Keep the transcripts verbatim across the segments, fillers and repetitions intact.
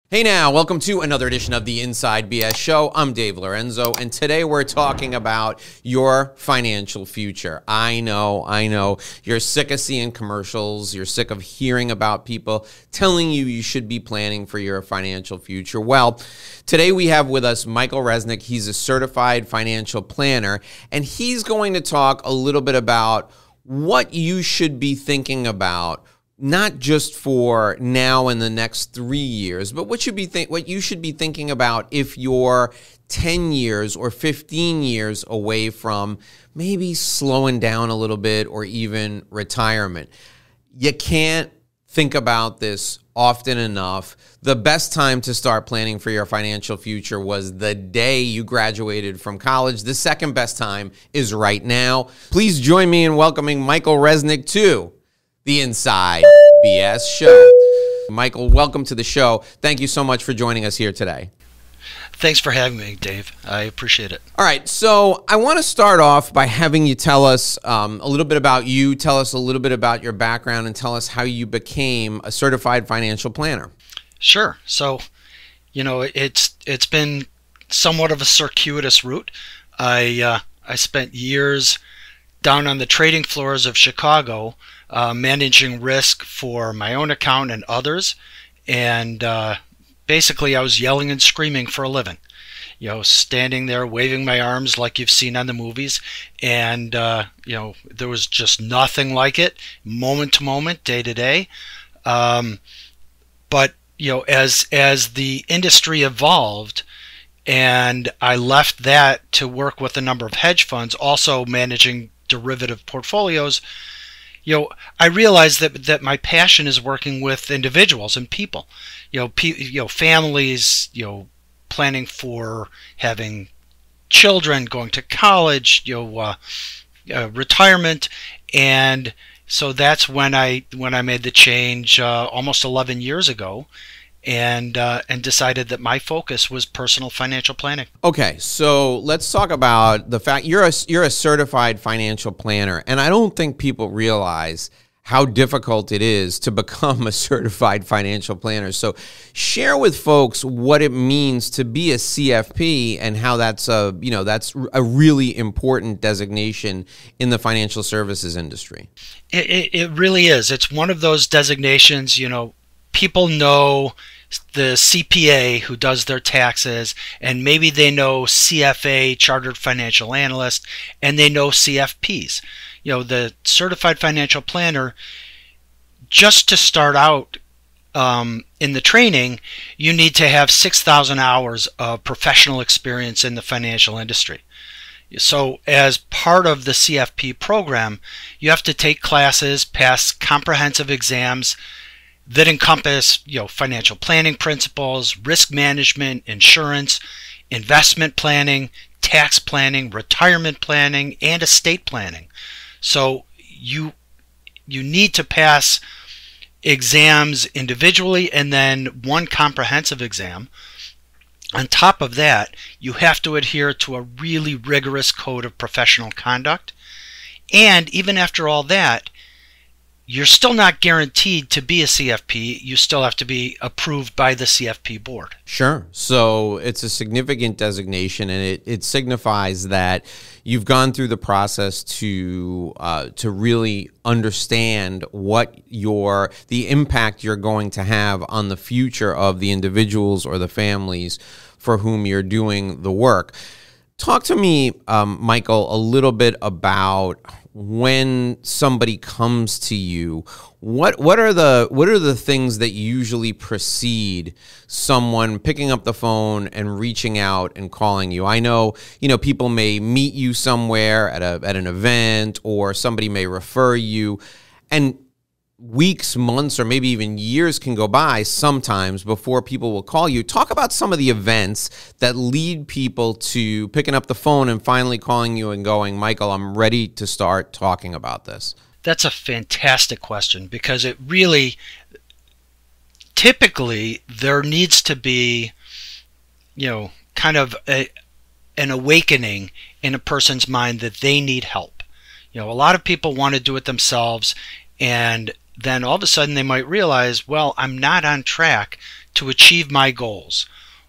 Hey now, welcome to another edition of the Inside B S Show. I'm Dave Lorenzo, and today we're talking about your financial future. I know, I know, you're sick of seeing commercials, you're sick of hearing about people telling you you should be planning for your financial future. Well, today we have with us Michael Resnick. He's a certified financial planner, and he's going to talk a little bit about what you should be thinking about, not just for now and the next three years, but what should be think what you should be thinking about if you're ten years or fifteen years away from maybe slowing down a little bit or even retirement. You can't think about this often enough. The best time to start planning for your financial future was the day you graduated from college. The second best time is right now. Please join me in welcoming Michael Resnick to the Inside B S Show. Michael, welcome to the show. Thank you so much for joining us here today. Thanks for having me, Dave. I appreciate it. All right, so I want to start off by having you tell us um, a little bit about you, tell us a little bit about your background, and tell us how you became a certified financial planner. Sure. So, you know, it's it's been somewhat of a circuitous route. I uh, I spent years down on the trading floors of Chicago, uh, managing risk for my own account and others. And uh, basically I was yelling and screaming for a living, you know, standing there waving my arms like you've seen on the movies. And, uh, you know, there was just nothing like it, moment to moment, day to day. Um, but, you know, as, as the industry evolved, and I left that to work with a number of hedge funds, also managing derivative portfolios, you know, I realized that that my passion is working with individuals and people, you know, pe- you know, families, you know, planning for having children, going to college, you know, uh, uh, retirement, and so that's when I when I made the change uh, almost eleven years ago. And uh, and decided that my focus was personal financial planning. Okay, so let's talk about the fact you're a you're a certified financial planner, and I don't think people realize how difficult it is to become a certified financial planner. So share with folks what it means to be a C F P and how that's a you know that's a really important designation in the financial services industry. It, it, it really is. It's one of those designations, you know. People know the C P A who does their taxes, and maybe they know C F A, Chartered Financial Analyst, and they know C F Ps. You know, the Certified Financial Planner, just to start out um, in the training, you need to have six thousand hours of professional experience in the financial industry. So as part of the C F P program, you have to take classes, pass comprehensive exams that encompass, you know, financial planning principles, risk management, insurance, investment planning, tax planning, retirement planning, and estate planning. So you you need to pass exams individually and then one comprehensive exam. On top of that, you have to adhere to a really rigorous code of professional conduct. And even after all that, you're still not guaranteed to be a C F P. You still have to be approved by the C F P board. Sure. So it's a significant designation, and it, it signifies that you've gone through the process to uh, to really understand what your the impact you're going to have on the future of the individuals or the families for whom you're doing the work. Talk to me, um, Michael, a little bit about when somebody comes to you. What what are the what are the things that usually precede someone picking up the phone and reaching out and calling you? I know, you know, people may meet you somewhere at a at an event, or somebody may refer you, and weeks, months, or maybe even years can go by sometimes before people will call you. Talk about some of the events that lead people to picking up the phone and finally calling you and going, Michael, I'm ready to start talking about this. That's a fantastic question, because it really, typically, there needs to be, you know, kind of a, an awakening in a person's mind that they need help. You know, a lot of people want to do it themselves, and then all of a sudden they might realize, well, I'm not on track to achieve my goals.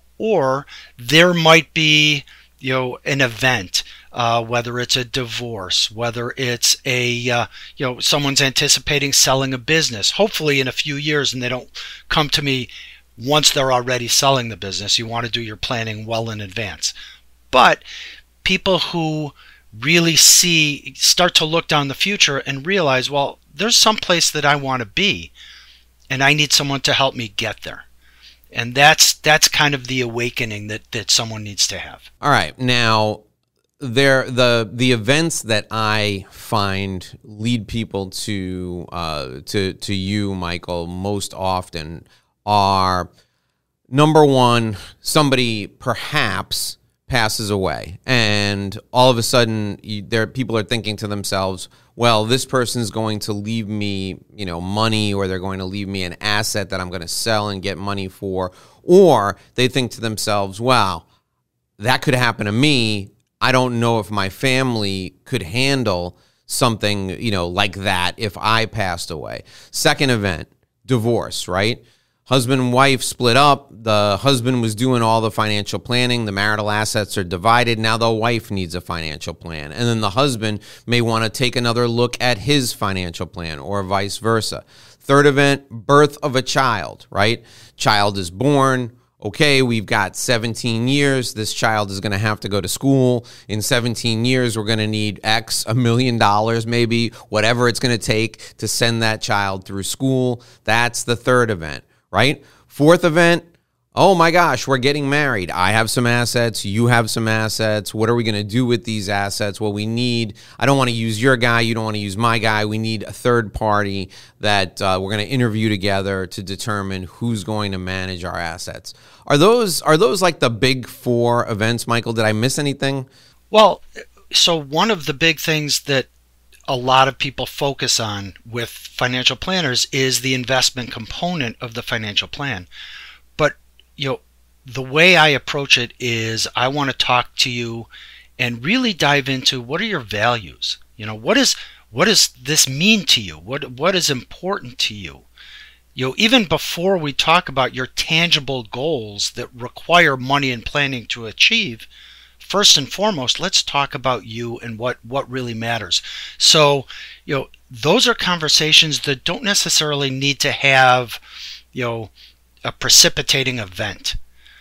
Or there might be, you know, an event, uh, whether it's a divorce, whether it's a, uh, you know, someone's anticipating selling a business, hopefully in a few years, and they don't come to me once they're already selling the business. You want to do your planning well in advance. But people who really see, start to look down the future and realize, well, there's some place that I want to be, and I need someone to help me get there. And that's that's kind of the awakening that, that someone needs to have. All right. Now, there the the events that I find lead people to uh, to to you, Michael, most often are, number one, somebody perhaps passes away, and all of a sudden, you, there people are thinking to themselves, well, this person's going to leave me, you know, money, or they're going to leave me an asset that I'm going to sell and get money for. Or they think to themselves, wow, that could happen to me. I don't know if my family could handle something, you know, like that if I passed away. Second event, divorce, right? Husband and wife split up. The husband was doing all the financial planning. The marital assets are divided. Now the wife needs a financial plan. And then the husband may want to take another look at his financial plan, or vice versa. Third event, birth of a child, right? Child is born. Okay, we've got seventeen years. This child is going to have to go to school. In seventeen years, we're going to need X, a million dollars maybe, whatever it's going to take to send that child through school. That's the third event. Right? Fourth event, oh my gosh, we're getting married. I have some assets. You have some assets. What are we going to do with these assets? Well, we need, I don't want to use your guy. You don't want to use my guy. We need a third party that uh, we're going to interview together to determine who's going to manage our assets. Are those, are those like the big four events, Michael? Did I miss anything? Well, so one of the big things that a lot of people focus on with financial planners is the investment component of the financial plan. But, you know, the way I approach it is I want to talk to you and really dive into, what are your values? You know, what is what does this mean to you? What what is important to you? You know, even before we talk about your tangible goals that require money and planning to achieve, first and foremost, let's talk about you and what, what really matters. So, you know, those are conversations that don't necessarily need to have, you know, a precipitating event.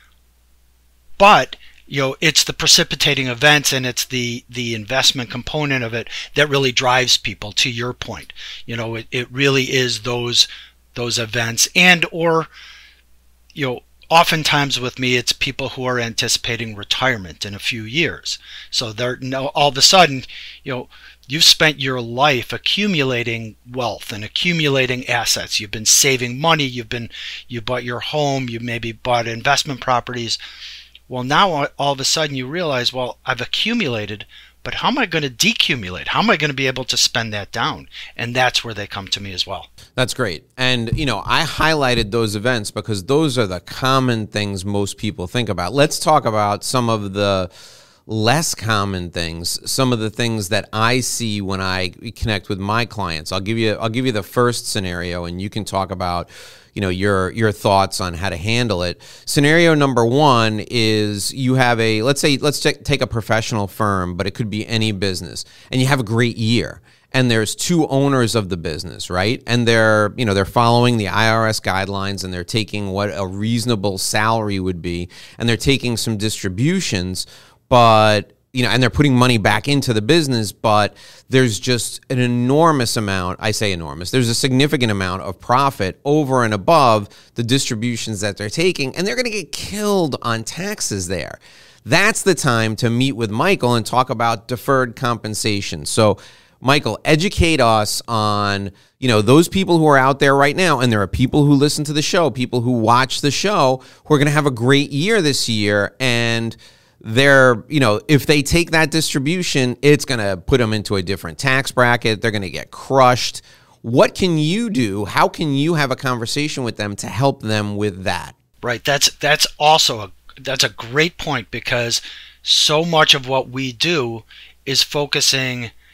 But, you know, it's the precipitating events and it's the, the investment component of it that really drives people, to your point. You know, it, it really is those those events, and or, you know, oftentimes with me, it's people who are anticipating retirement in a few years. So they're no, all of a sudden, you know, you've spent your life accumulating wealth and accumulating assets. You've been saving money. You've been, you bought your home. You maybe bought investment properties. Well, now all of a sudden you realize, well, I've accumulated, but how am I going to decumulate? How am I going to be able to spend that down? And that's where they come to me as well. That's great. And, you know, I highlighted those events because those are the common things most people think about. Let's talk about some of the less common things, some of the things that I see when I connect with my clients. I'll give you I'll give you the first scenario, and you can talk about, you know, your your thoughts on how to handle it. Scenario number one is you have a, let's say, let's t- take a professional firm, but it could be any business, and you have a great year. And there's two owners of the business, right? And they're, you know, they're following the I R S guidelines, and they're taking what a reasonable salary would be, and they're taking some distributions, but, you know, and they're putting money back into the business, but there's just an enormous amount, I say enormous, there's a significant amount of profit over and above the distributions that they're taking, and they're going to get killed on taxes there. That's the time to meet with Michael and talk about deferred compensation. So, Michael, educate us on, you know, those people who are out there right now, and there are people who listen to the show, people who watch the show, who are going to have a great year this year, and they're, you know, if they take that distribution, it's going to put them into a different tax bracket. They're going to get crushed. What can you do? How can you have a conversation with them to help them with that? Right. That's that's also a that's a great point, because so much of what we do is focusing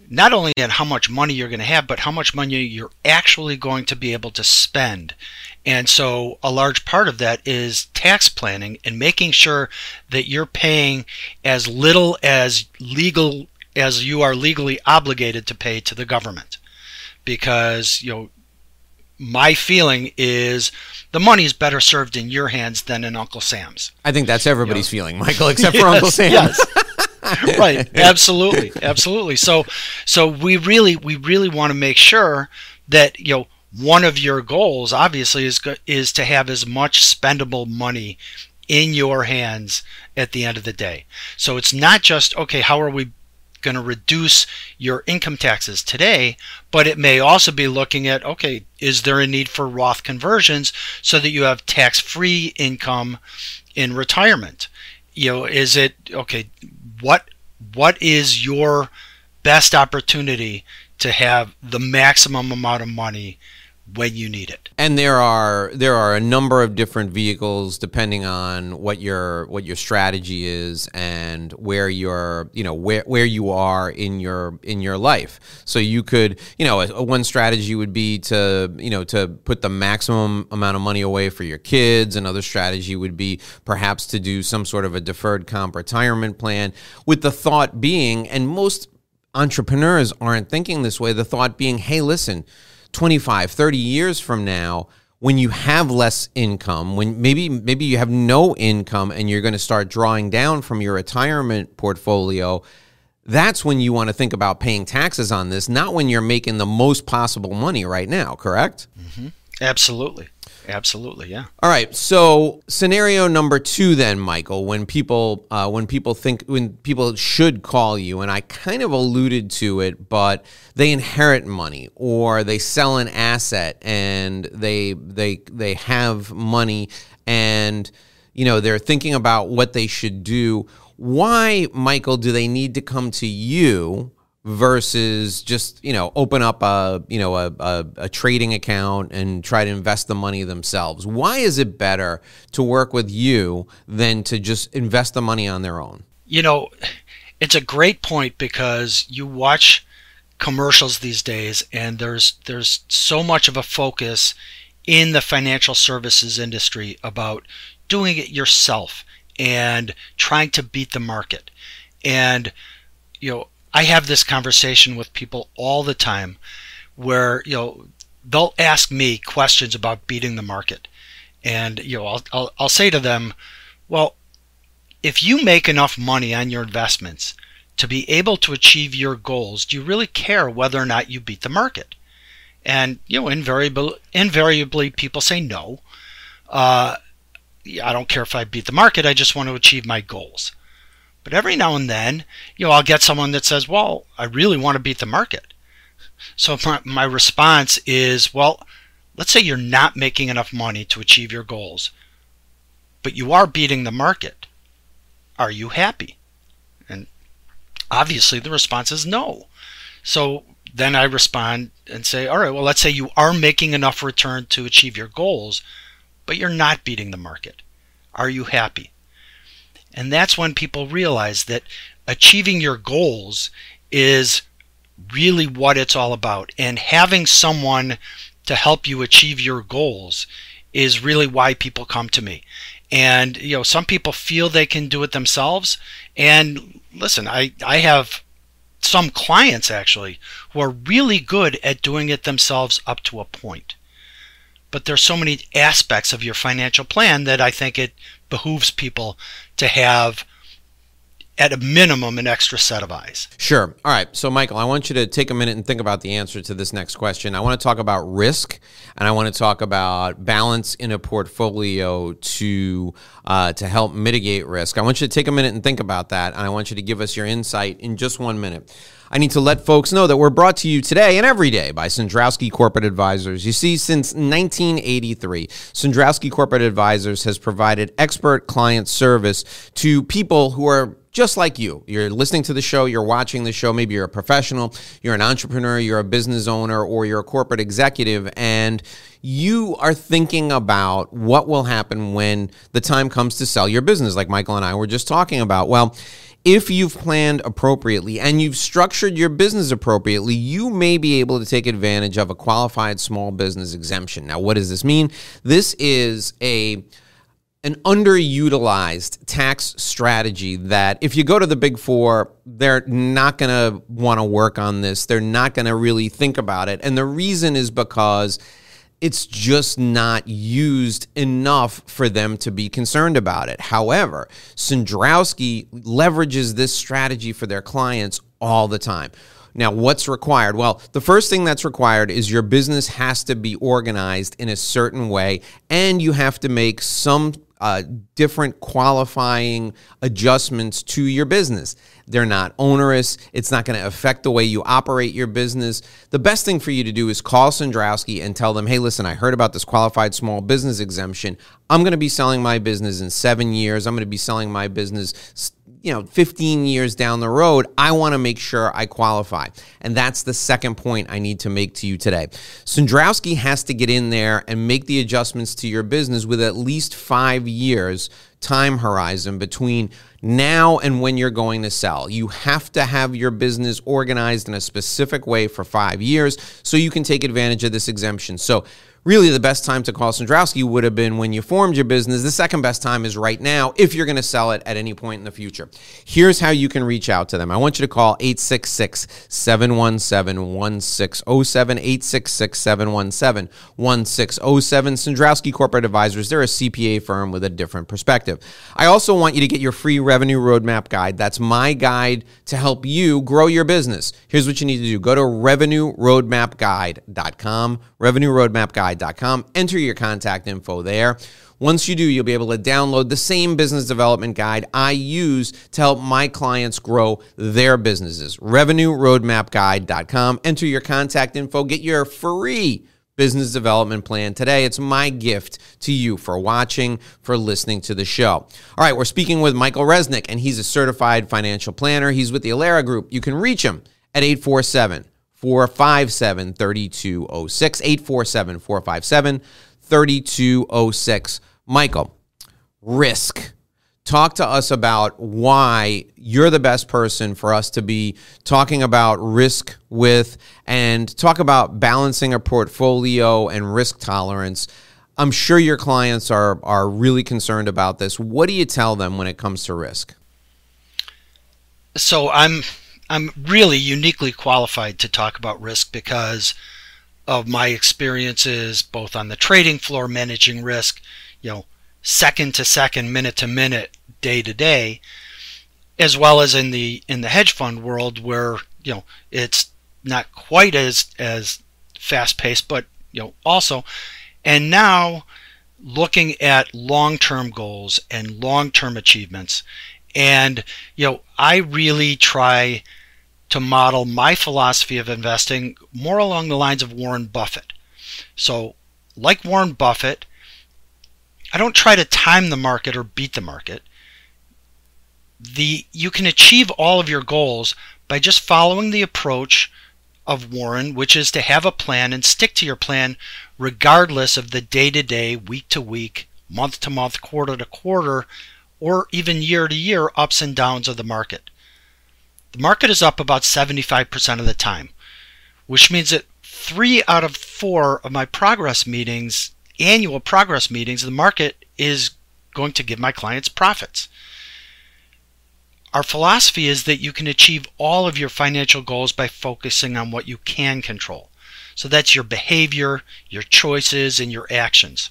not only at how much money you're going to have, but how much money you're actually going to be able to spend. And so a large part of that is tax planning and making sure that you're paying as little as legal as you are legally obligated to pay to the government. Because, you know, my feeling is the money is better served in your hands than in Uncle Sam's. I think that's everybody's you know? feeling, Michael, except yes, for Uncle Sam. Yes. Right. Absolutely. Absolutely. So, so we really, we really want to make sure that, you know, one of your goals obviously is is to have as much spendable money in your hands at the end of the day. So it's not just, okay, how are we going to reduce your income taxes today, but it may also be looking at, okay, is there a need for Roth conversions so that you have tax-free income in retirement? You know, is it, okay, what what is your best opportunity to have the maximum amount of money when you need it? And there are there are a number of different vehicles depending on what your what your strategy is and where you're you know where where you are in your in your life. So you could you know a, one strategy would be to you know to put the maximum amount of money away for your kids. Another strategy would be perhaps to do some sort of a deferred comp retirement plan, with the thought being, and most entrepreneurs aren't thinking this way, the thought being, hey, listen, twenty-five, thirty years from now, when you have less income, when maybe maybe you have no income and you're going to start drawing down from your retirement portfolio, that's when you want to think about paying taxes on this, not when you're making the most possible money right now, correct? Mm-hmm. Absolutely. Absolutely, yeah. All right. So scenario number two, then, Michael, when people uh, when people think when people should call you, and I kind of alluded to it, but they inherit money or they sell an asset and they they they have money and you know they're thinking about what they should do. Why, Michael, do they need to come to you versus just, you know, open up a, you know, a, a, a trading account and try to invest the money themselves? Why is it better to work with you than to just invest the money on their own? You know, it's a great point, because you watch commercials these days and there's there's so much of a focus in the financial services industry about doing it yourself and trying to beat the market. And, you know, I have this conversation with people all the time where, you know, they'll ask me questions about beating the market. And, you know, I'll, I'll, I'll say to them, well, if you make enough money on your investments to be able to achieve your goals, do you really care whether or not you beat the market? And, you know, invariably, invariably people say no. Uh, I don't care if I beat the market. I just want to achieve my goals. But every now and then, you know, I'll get someone that says, well, I really want to beat the market. So my, my response is, well, let's say you're not making enough money to achieve your goals, but you are beating the market. Are you happy? And obviously the response is no. So then I respond and say, all right, well, let's say you are making enough return to achieve your goals, but you're not beating the market. Are you happy? And that's when people realize that achieving your goals is really what it's all about. And having someone to help you achieve your goals is really why people come to me. And, you know, some people feel they can do it themselves. And listen, I, I have some clients actually who are really good at doing it themselves up to a point. But there's so many aspects of your financial plan that I think it behooves people to have, at a minimum, an extra set of eyes. Sure. All right. So, Michael, I want you to take a minute and think about the answer to this next question. I want to talk about risk, and I want to talk about balance in a portfolio to uh, to help mitigate risk. I want you to take a minute and think about that, and I want you to give us your insight in just one minute. I need to let folks know that we're brought to you today and every day by Cendrowski Corporate Advisors. You see, since nineteen eighty-three, Cendrowski Corporate Advisors has provided expert client service to people who are just like you. You're listening to the show, you're watching the show, maybe you're a professional, you're an entrepreneur, you're a business owner, or you're a corporate executive, and you are thinking about what will happen when the time comes to sell your business, like Michael and I were just talking about. Well, If you've planned appropriately and you've structured your business appropriately, you may be able to take advantage of a qualified small business exemption. Now, what does this mean? This is a an underutilized tax strategy that if you go to the Big Four, they're not going to want to work on this. They're not going to really think about it. And the reason is because it's just not used enough for them to be concerned about it. However, Cendrowski leverages this strategy for their clients all the time. Now, what's required? Well, the first thing that's required is your business has to be organized in a certain way, and you have to make some uh, different qualifying adjustments to your business. They're not onerous. It's not going to affect the way you operate your business. The best thing for you to do is call Cendrowski and tell them, hey, listen, I heard about this qualified small business exemption. I'm going to be selling my business in seven years. I'm going to be selling my business, you know, fifteen years down the road. I want to make sure I qualify. And that's the second point I need to make to you today. Cendrowski has to get in there and make the adjustments to your business with at least five years time horizon between now and when you're going to sell. You have to have your business organized in a specific way for five years so you can take advantage of this exemption. So really, the best time to call Cendrowski would have been when you formed your business. The second best time is right now if you're going to sell it at any point in the future. Here's how you can reach out to them. I want you to call eight six six, seven one seven, one six zero seven, eight six six, seven one seven, one six zero seven. Cendrowski Corporate Advisors, they're a C P A firm with a different perspective. I also want you to get your free Revenue Roadmap Guide. That's my guide to help you grow your business. Here's what you need to do. Go to revenue roadmap guide dot com, revenue roadmap guide dot com. Enter your contact info there. Once you do, you'll be able to download the same business development guide I use to help my clients grow their businesses. revenue roadmap guide dot com. Enter your contact info. Get your free business development plan today. It's my gift to you for watching, for listening to the show. All right, we're speaking with Michael Resnick, and he's a certified financial planner. He's with the Alera Group. You can reach him at eight four seven, four five seven, three two zero six, eight four seven, four five seven, three two zero six. Michael, risk. Talk to us about why you're the best person for us to be talking about risk with, and talk about balancing a portfolio and risk tolerance. I'm sure your clients are are really concerned about this. What do you tell them when it comes to risk? So I'm I'm really uniquely qualified to talk about risk because of my experiences both on the trading floor managing risk, you know, second to second, minute to minute, day to day, as well as in the in the hedge fund world where, you know, it's not quite as as fast paced, but, you know, also, and now looking at long-term goals and long-term achievements. And, you know, I really try to model my philosophy of investing more along the lines of Warren Buffett. So, like Warren Buffett, I don't try to time the market or beat the market. The you can achieve all of your goals by just following the approach of Warren, which is to have a plan and stick to your plan regardless of the day-to-day, week-to-week, month-to-month, quarter-to-quarter, or even year-to-year ups and downs of the market. The market is up about seventy-five percent of the time, which means that three out of four of my progress meetings, annual progress meetings, the market is going to give my clients profits. Our philosophy is that you can achieve all of your financial goals by focusing on what you can control. So that's your behavior, your choices, and your actions.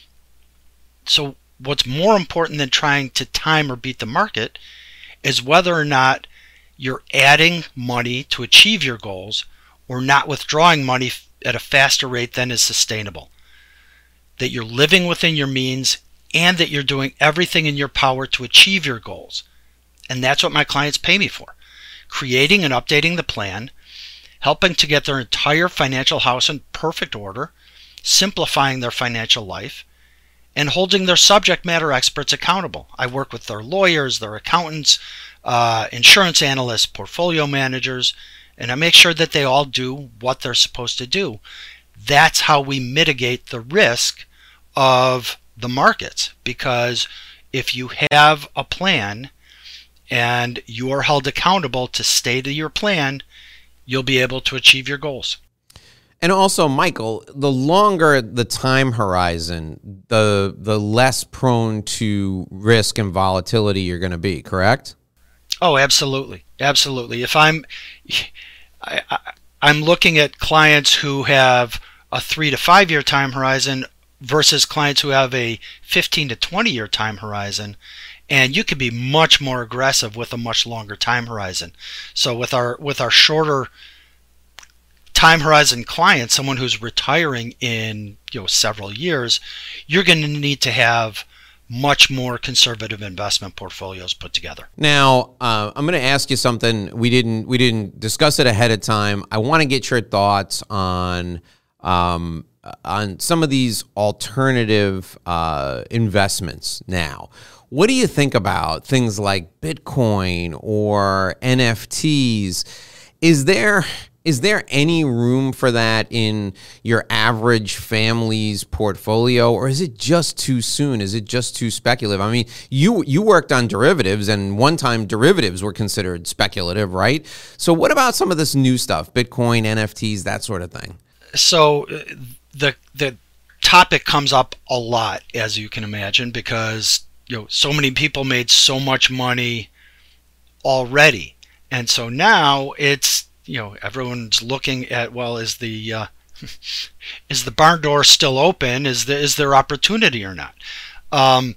So what's more important than trying to time or beat the market is whether or not you're adding money to achieve your goals or not withdrawing money at a faster rate than is sustainable. That you're living within your means and that you're doing everything in your power to achieve your goals. And that's what my clients pay me for. Creating and updating the plan, helping to get their entire financial house in perfect order, simplifying their financial life, and holding their subject matter experts accountable. I work with their lawyers, their accountants, uh, insurance analysts, portfolio managers, and I make sure that they all do what they're supposed to do. That's how we mitigate the risk of the markets, because if you have a plan and you are held accountable to stay to your plan, you'll be able to achieve your goals. And also, Michael, the longer the time horizon, the the less prone to risk and volatility you're going to be, correct? Oh, absolutely. Absolutely. If I'm I, I, I'm looking at clients who have a three to five year time horizon versus clients who have a fifteen to twenty year time horizon, and you can be much more aggressive with a much longer time horizon. So with our with our shorter time horizon clients, someone who's retiring in you know several years, you're going to need to have much more conservative investment portfolios put together. Now, uh, I'm going to ask you something. We didn't we didn't discuss it ahead of time. I want to get your thoughts on um, on some of these alternative uh, investments. Now, what do you think about things like Bitcoin or N F Ts? Is there Is there any room for that in your average family's portfolio, or is it just too soon? Is it just too speculative? I mean, you you worked on derivatives, and one time derivatives were considered speculative, right? So what about some of this new stuff, Bitcoin, N F Ts, that sort of thing? So the the topic comes up a lot, as you can imagine, because you know so many people made so much money already, and so now it's you know, everyone's looking at, well, is the uh, is the barn door still open? Is there is there opportunity or not? Um,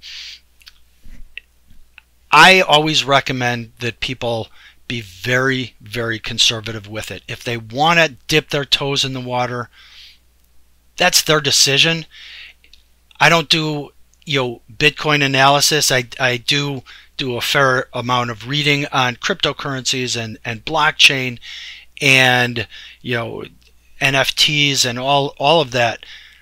I always recommend that people be very, very conservative with it. If they want to dip their toes in the water, that's their decision. I don't do you know Bitcoin analysis. I I do do a fair amount of reading on cryptocurrencies and and blockchain, and you know N F Ts and all all of that,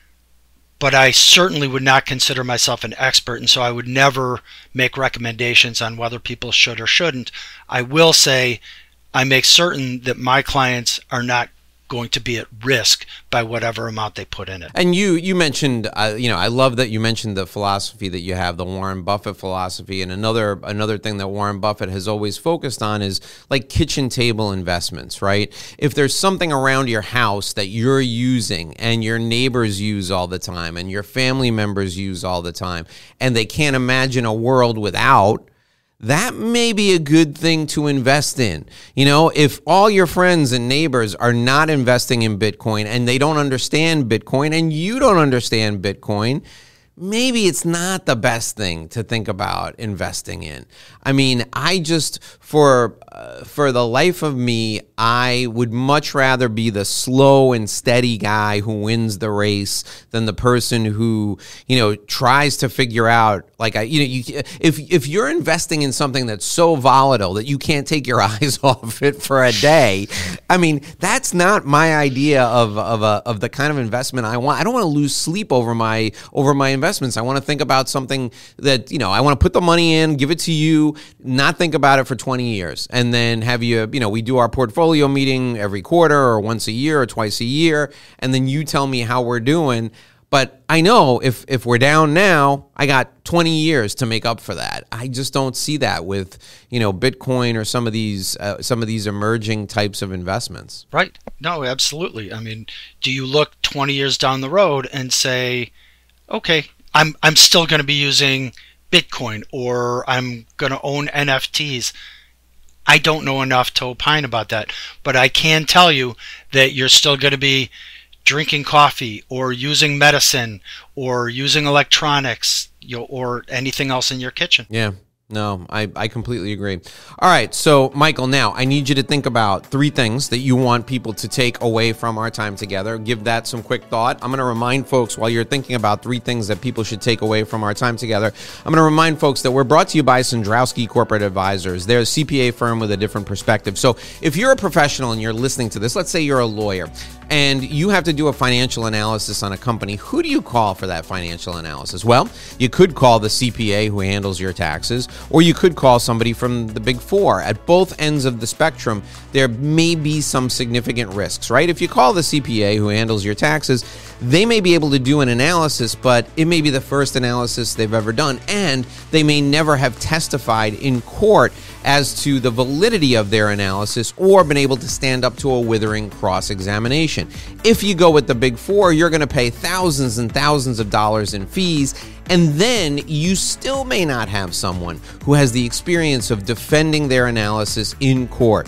but I certainly would not consider myself an expert, and so I would never make recommendations on whether people should or shouldn't. I will say I make certain that my clients are not going to be at risk by whatever amount they put in it. And you you mentioned, uh, you know, I love that you mentioned the philosophy that you have, the Warren Buffett philosophy. And another another thing that Warren Buffett has always focused on is like kitchen table investments, right? If there's something around your house that you're using and your neighbors use all the time and your family members use all the time, and they can't imagine a world without, that may be a good thing to invest in. You know, if all your friends and neighbors are not investing in Bitcoin and they don't understand Bitcoin and you don't understand Bitcoin, maybe it's not the best thing to think about investing in. I mean, I just, for uh, for the life of me, I would much rather be the slow and steady guy who wins the race than the person who, you know, tries to figure out, like, I, you know, you, if if you're investing in something that's so volatile that you can't take your eyes off it for a day, I mean, that's not my idea of of a, of the kind of investment I want. I don't want to lose sleep over my over my investments. I want to think about something that, you know, I want to put the money in, give it to you, not think about it for twenty years, and then have you, you know, we do our portfolio meeting every quarter or once a year or twice a year, and then you tell me how we're doing. But I know if if we're down now, I got twenty years to make up for that. I just don't see that with, you know, Bitcoin or some of these uh, some of these emerging types of investments. Right. No, absolutely. I mean, do you look twenty years down the road and say, okay, I'm I'm still going to be using Bitcoin, or I'm going to own N F Ts? I don't know enough to opine about that, but I can tell you that you're still going to be drinking coffee or using medicine or using electronics, you know, or anything else in your kitchen. Yeah. No, I, I completely agree. All right, so Michael, now I need you to think about three things that you want people to take away from our time together. Give that some quick thought. I'm going to remind folks, while you're thinking about three things that people should take away from our time together, I'm going to remind folks that we're brought to you by Sandrowski Corporate Advisors. They're a C P A firm with a different perspective. So if you're a professional and you're listening to this, let's say you're a lawyer, and you have to do a financial analysis on a company, who do you call for that financial analysis? Well, you could call the C P A who handles your taxes, or you could call somebody from the Big Four. At both ends of the spectrum, there may be some significant risks, right? If you call the C P A who handles your taxes, they may be able to do an analysis, but it may be the first analysis they've ever done, and they may never have testified in court as to the validity of their analysis or been able to stand up to a withering cross-examination. If you go with the Big Four, you're going to pay thousands and thousands of dollars in fees, and then you still may not have someone who has the experience of defending their analysis in court.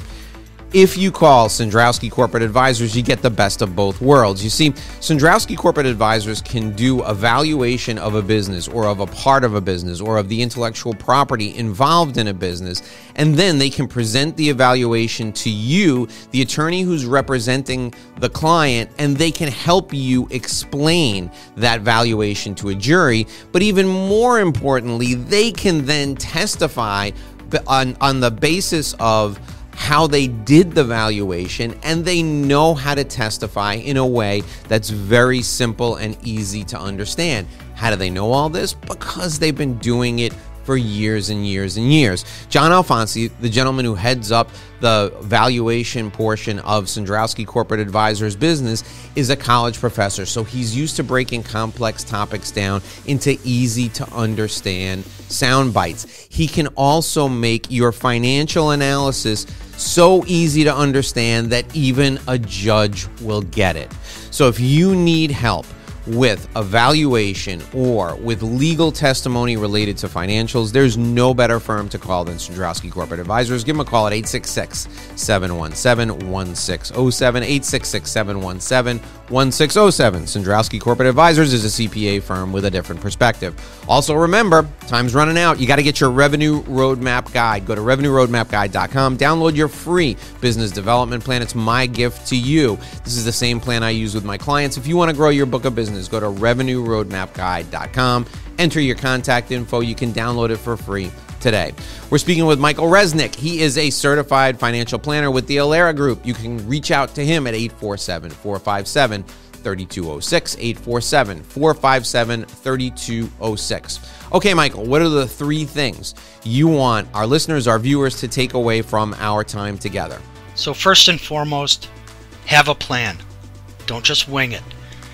If you call Cendrowski Corporate Advisors, you get the best of both worlds. You see, Cendrowski Corporate Advisors can do a valuation of a business or of a part of a business or of the intellectual property involved in a business, and then they can present the evaluation to you, the attorney who's representing the client, and they can help you explain that valuation to a jury. But even more importantly, they can then testify on, on the basis of how they did the valuation, and they know how to testify in a way that's very simple and easy to understand. How do they know all this? Because they've been doing it for years and years and years. John Alfonsi, the gentleman who heads up the valuation portion of Cendrowski Corporate Advisors business, is a college professor, so he's used to breaking complex topics down into easy to understand sound bites. He can also make your financial analysis so easy to understand that even a judge will get it. So if you need help with evaluation or with legal testimony related to financials, there's no better firm to call than Cendrowski Corporate Advisors. Give them a call at eight six six, seven one seven, one six zero seven, eight six six, seven one seven, one six zero seven. Cendrowski Corporate Advisors is a C P A firm with a different perspective. Also remember, time's running out. You got to get your Revenue Roadmap Guide. Go to revenue roadmap guide dot com. Download your free business development plan. It's my gift to you. This is the same plan I use with my clients. If you want to grow your book of business, go to revenue roadmap guide dot com. Enter your contact info. You can download it for free today. We're speaking with Michael Resnick. He is a certified financial planner with the Alera Group. You can reach out to him at eight four seven, four five seven, three two zero six, eight four seven, four five seven, three two zero six. Okay, Michael, what are the three things you want our listeners, our viewers, to take away from our time together? So first and foremost, have a plan. Don't just wing it.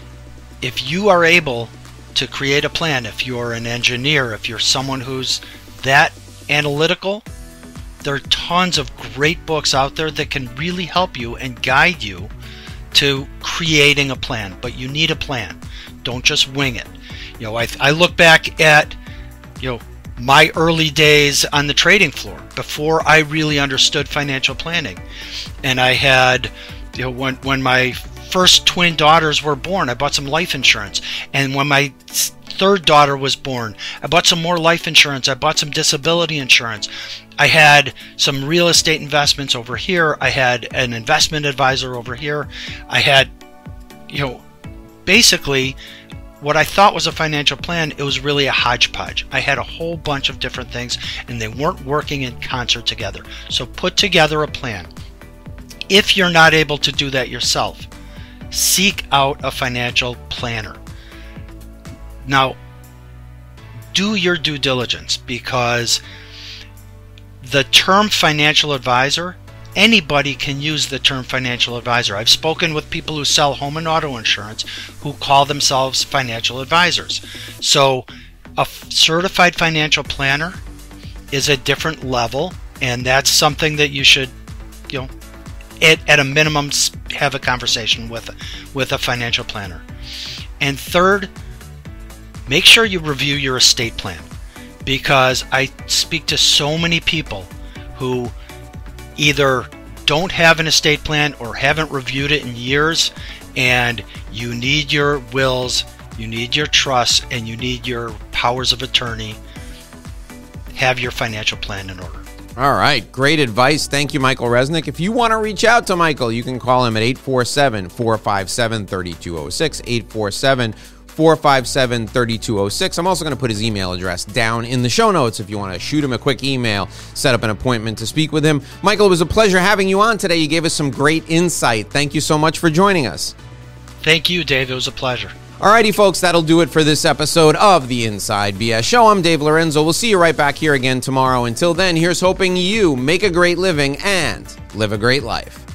If you are able to create a plan, if you're an engineer, if you're someone who's that analytical, there are tons of great books out there that can really help you and guide you to creating a plan. But you need a plan. Don't just wing it. You know, I, I look back at, you know, my early days on the trading floor before I really understood financial planning, and I had, you know, when when my first twin daughters were born, I bought some life insurance. And when my third daughter was born, I bought some more life insurance. I bought some disability insurance. I had some real estate investments over here. I had an investment advisor over here. I had, you know, basically what I thought was a financial plan, it was really a hodgepodge. I had a whole bunch of different things, and they weren't working in concert together. So put together a plan. If you're not able to do that yourself, seek out a financial planner. Now, do your due diligence, because the term financial advisor, anybody can use the term financial advisor. I've spoken with people who sell home and auto insurance who call themselves financial advisors. So a certified financial planner is a different level, and that's something that you should, you know, At, at a minimum, have a conversation with, with a financial planner. And third, make sure you review your estate plan, because I speak to so many people who either don't have an estate plan or haven't reviewed it in years, and you need your wills, you need your trusts, and you need your powers of attorney. Have your financial plan in order. All right. Great advice. Thank you, Michael Resnick. If you want to reach out to Michael, you can call him at eight four seven, four five seven, three two zero six, eight four seven, four five seven, three two zero six. I'm also going to put his email address down in the show notes if you want to shoot him a quick email, set up an appointment to speak with him. Michael, it was a pleasure having you on today. You gave us some great insight. Thank you so much for joining us. Thank you, Dave. It was a pleasure. Alrighty, folks, that'll do it for this episode of the Inside B S Show. I'm Dave Lorenzo. We'll see you right back here again tomorrow. Until then, here's hoping you make a great living and live a great life.